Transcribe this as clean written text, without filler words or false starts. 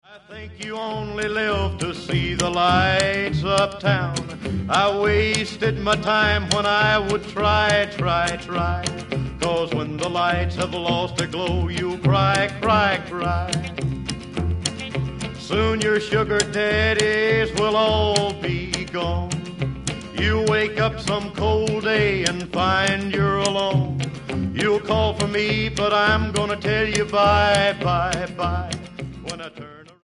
I think you only live to see the lights uptown. I wasted my time when I would try. 'Cause when the lights have lost their glow, you cry. Soon your sugar daddies will all be gone. You wake up some cold day and find you're alone. You'll call for me, but I'm gonna tell you bye.